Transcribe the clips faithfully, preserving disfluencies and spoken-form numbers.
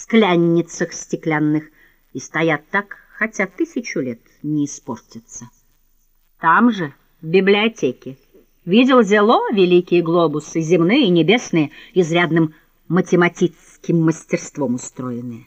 склянницах стеклянных и стоят так, хотя тысячу лет не испортятся. Там же, в библиотеке, видел зело великие глобусы, земные и небесные, изрядным математическим мастерством устроенные.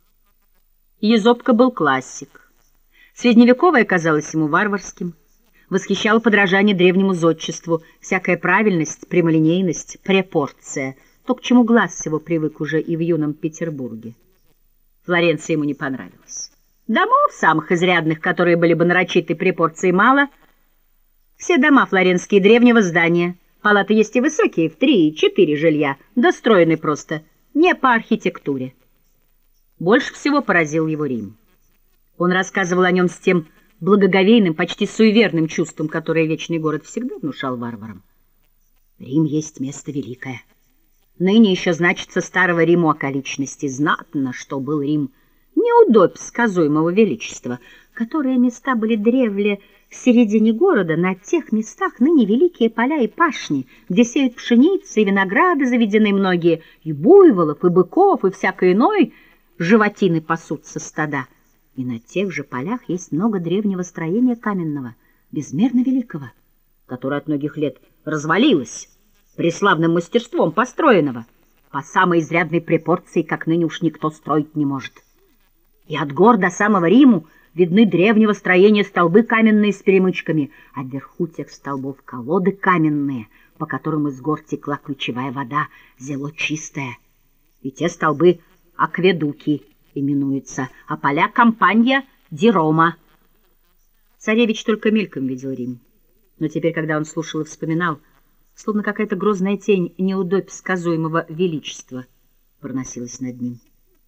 Езопка был классик. Средневековое казалось ему варварским, восхищало подражание древнему зодчеству, всякая правильность, прямолинейность, пропорция, то, к чему глаз его привык уже и в юном Петербурге. Флоренция ему не понравилась. Домов самых изрядных, которые были бы нарочитой пропорции, мало. Все дома флоренские древнего здания. Палаты есть и высокие, в три и четыре жилья, достроены просто, не по архитектуре. Больше всего поразил его Рим. Он рассказывал о нем с тем благоговейным, почти суеверным чувством, которое вечный город всегда внушал варварам. Рим есть место великое. Ныне еще значится старого Риму околичности. Знатно, что был Рим неудобь сказуемого величества, которые места были древле в середине города, на тех местах ныне великие поля и пашни, где сеют пшеницы и винограды заведены многие, и буйволов, и быков, и всякой иной животины пасутся стада. И на тех же полях есть много древнего строения каменного, безмерно великого, которое от многих лет развалилось, преславным мастерством построенного, по самой изрядной пропорции, как ныне уж никто строить не может. И от гор до самого Риму видны древнего строения столбы каменные с перемычками, а вверху тех столбов колоды каменные, по которым из гор текла ключевая вода, зело чистое. И те столбы акведуки именуются, а поля Кампанья ди Рома. Царевич только мельком видел Рим, но теперь, когда он слушал и вспоминал, словно какая-то грозная тень неудобь сказуемого величества проносилась над ним.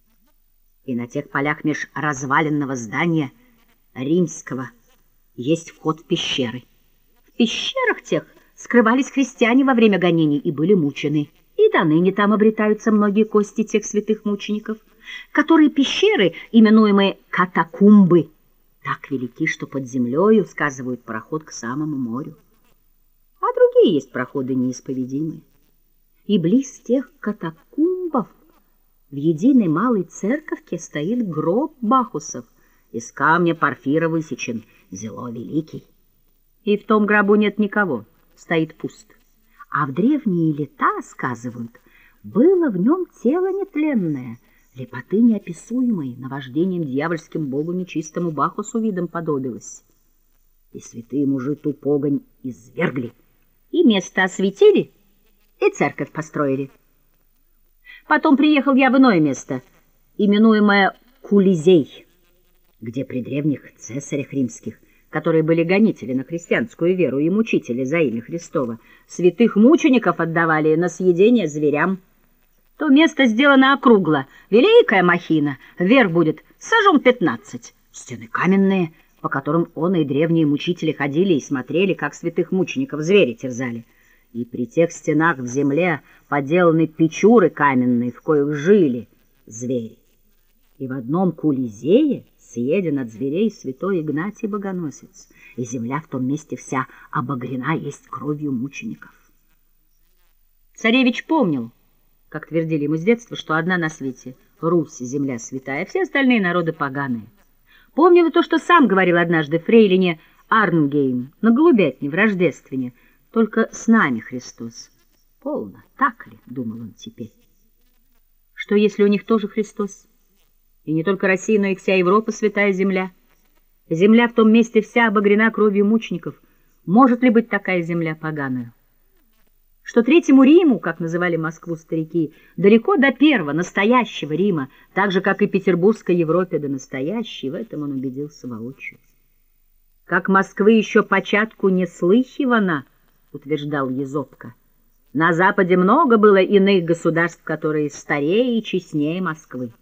И на тех полях меж разваленного здания римского есть вход в пещеры. В пещерах тех скрывались христиане во время гонений и были мучены. И до ныне там обретаются многие кости тех святых мучеников, которые пещеры, именуемые катакумбы, так велики, что под землею сказывают проход к самому морю. А другие есть проходы неисповедимые. И близ тех катакумбов в единой малой церковке стоит гроб Бахусов, из камня порфира высечен, зело великий. И в том гробу нет никого, стоит пуст. А в древние лета, сказывают, было в нем тело нетленное, лепоты неописуемой, наваждением дьявольским богу нечистому Бахусу видом подобилось. И святые мужи ту погонь извергли, и место осветили, и церковь построили. Потом приехал я в иное место, именуемое Кулизей, где при древних цесарях римских, которые были гонители на христианскую веру и мучители за имя Христово, святых мучеников отдавали на съедение зверям. То место сделано округло, великая махина, вверх будет сажен пятнадцать, стены каменные, по которым он и древние мучители ходили и смотрели, как святых мучеников звери терзали. И при тех стенах в земле поделаны печуры каменные, в коих жили звери. И в одном Кулизее съеден от зверей святой Игнатий Богоносец, и земля в том месте вся обогрена есть кровью мучеников. Царевич помнил, как твердили ему с детства, что одна на свете Русь, земля святая, все остальные народы поганые. Помнил и то, что сам говорил однажды фрейлине Арнгейм на голубятне в Рождествене, только с нами Христос. Полно, так ли, думал он теперь. Что если у них тоже Христос? И не только Россия, но и вся Европа святая земля. Земля в том месте вся обогрена кровью мучеников. Может ли быть такая земля поганая? Что Третьему Риму, как называли Москву старики, далеко до первого, настоящего Рима, так же, как и Петербургской Европе до настоящей, в этом он убедился воочию. Как Москвы еще початку не слыхивано, утверждал Езопка. На Западе много было иных государств, которые старее и честнее Москвы.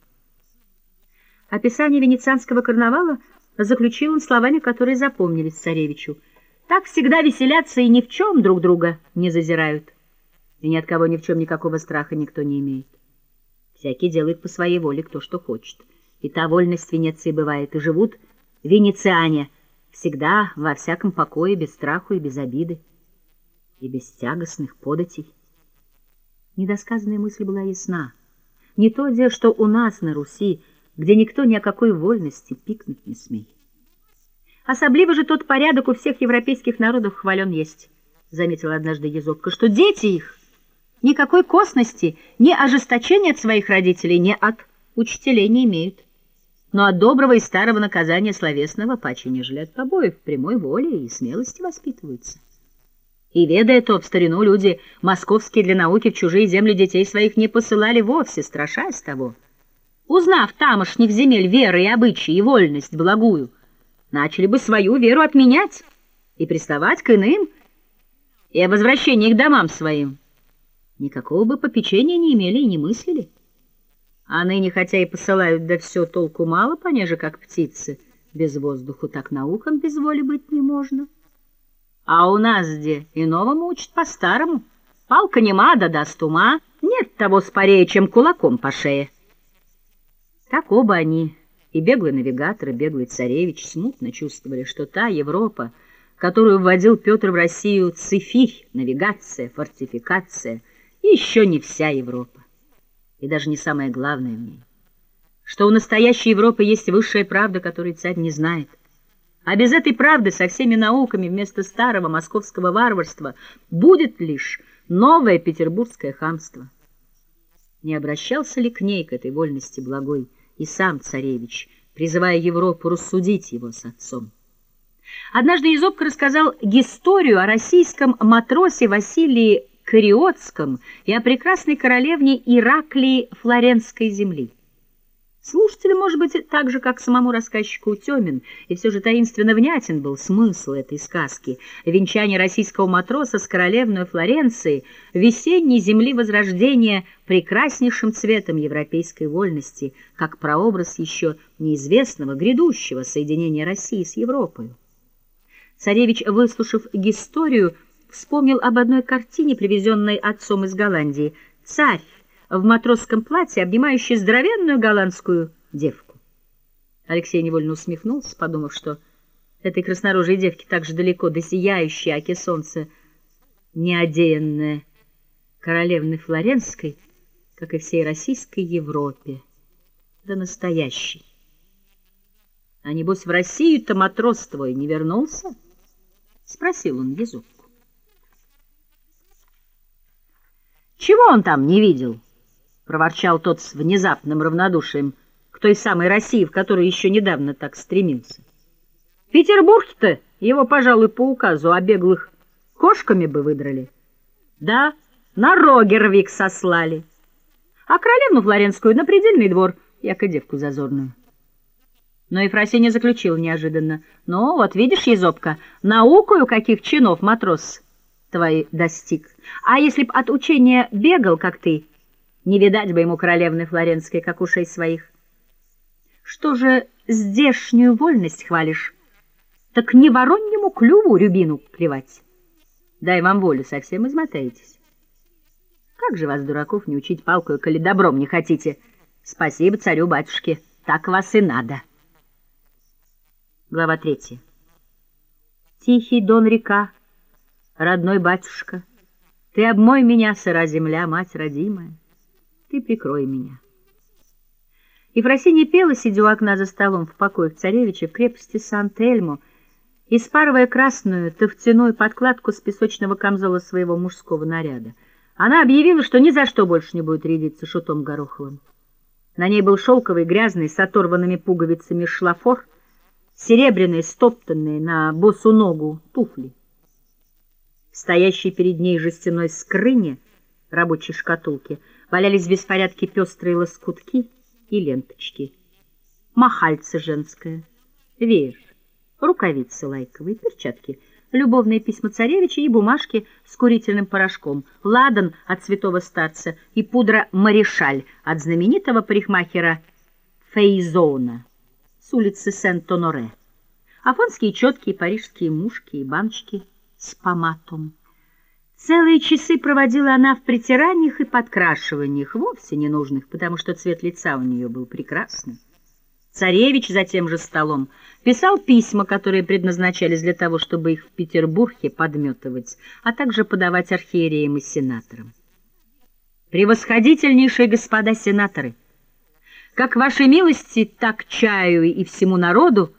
Описание венецианского карнавала заключил он словами, которые запомнились царевичу. Так всегда веселятся и ни в чем друг друга не зазирают. И ни от кого ни в чем никакого страха никто не имеет. Всякий делает по своей воле кто что хочет. И та вольность в Венеции бывает, и живут венециане всегда во всяком покое, без страху и без обиды, и без тягостных податей. Недосказанная мысль была ясна. Не то дело, что у нас на Руси, где никто ни о какой вольности пикнуть не смеет. Особливо же тот порядок у всех европейских народов хвален есть, заметила однажды Езопка, что дети их никакой косности, ни ожесточения от своих родителей, ни от учителей не имеют, но от доброго и старого наказания словесного паче, нежели от побоев, прямой воли и смелости воспитываются. И, ведая то, в старину люди московские для науки в чужие земли детей своих не посылали вовсе, страшась того. Узнав тамошних земель веры и обычаи, и вольность благую, начали бы свою веру отменять и приставать к иным, и о возвращении к домам своим никакого бы попечения не имели и не мыслили. А ныне, хотя и посылают, да все толку мало, понеже как птицы, без воздуху, так наукам без воли быть не можно. А у нас где иного учат по-старому. Палка нема, да даст ума, нет того спорее, чем кулаком по шее. Так оба они, и беглый навигатор, и беглый царевич, смутно чувствовали, что та Европа, которую вводил Петр в Россию, цифирь, навигация, фортификация, еще не вся Европа, и даже не самое главное в ней, что у настоящей Европы есть высшая правда, которую царь не знает. А без этой правды со всеми науками вместо старого московского варварства будет лишь новое петербургское хамство. Не обращался ли к ней, к этой вольности благой, и сам царевич, призывая Европу рассудить его с отцом? Однажды Езопка рассказал историю о российском матросе Василии Кариотском и о прекрасной королевне Ираклии Флоренской земли. Слушателю, может быть, так же, как самому рассказчику, утёмен, и все же таинственно внятен был смысл этой сказки. Венчание российского матроса с королевной Флоренции весенней земли Возрождения прекраснейшим цветом европейской вольности, как прообраз еще неизвестного, грядущего соединения России с Европой. Царевич, выслушав историю, вспомнил об одной картине, привезенной отцом из Голландии. Царь в матросском платье, обнимающий здоровенную голландскую девку. Алексей невольно усмехнулся, подумав, что этой краснорожей девке так же далеко до сияющей оки солнца неодеянная королевны Флоренской, как и всей российской Европе, до настоящей. А небось в Россию-то матрос твой не вернулся? — спросил он Езопку. — Чего он там не видел? — проворчал тот с внезапным равнодушием к той самой России, в которую еще недавно так стремился. — Петербург-то его, пожалуй, по указу о беглых кошками бы выдрали. Да, на Рогервик сослали. А королевну Флоренскую на предельный двор, яко девку зазорную. Но Ефросинья заключил неожиданно: «Ну, вот видишь, Езопка, наукою каких чинов матрос твой достиг. А если б от учения бегал, как ты, не видать бы ему королевны Флоренской, как ушей своих. Что же здешнюю вольность хвалишь? Так не вороньему клюву рябину клевать. Дай вам волю, совсем измотаетесь. Как же вас, дураков, не учить палкою, коли добром не хотите? Спасибо царю-батюшке, так вас и надо». Глава третья. Тихий дон-река, родной батюшка, ты обмой меня, сыра земля, мать родимая, ты прикрой меня. Ефросинья пела, сидя у окна за столом в покоях царевича в крепости Сан-Тельмо, испарывая красную тофтяную подкладку с песочного камзола своего мужского наряда. Она объявила, что ни за что больше не будет рядиться шутом Гороховым. На ней был шелковый, грязный, с оторванными пуговицами шлафор, серебряные, стоптанные на босу ногу туфли. В стоящей перед ней жестяной скрыне, рабочей шкатулки, валялись в беспорядке пестрые лоскутки и ленточки. Махальце женское, веер, рукавицы лайковые, перчатки, любовные письма царевича и бумажки с курительным порошком, ладан от святого старца и пудра Маришаль от знаменитого парикмахера Фейзона с улицы Сент-Оноре, афонские четкие, парижские мушки и баночки с поматом. Целые часы проводила она в притираниях и подкрашиваниях, вовсе ненужных, потому что цвет лица у нее был прекрасный. Царевич за тем же столом писал письма, которые предназначались для того, чтобы их в Петербурге подметывать, а также подавать архиереям и сенаторам. Превосходительнейшие господа сенаторы, как вашей милости, так чаю и всему народу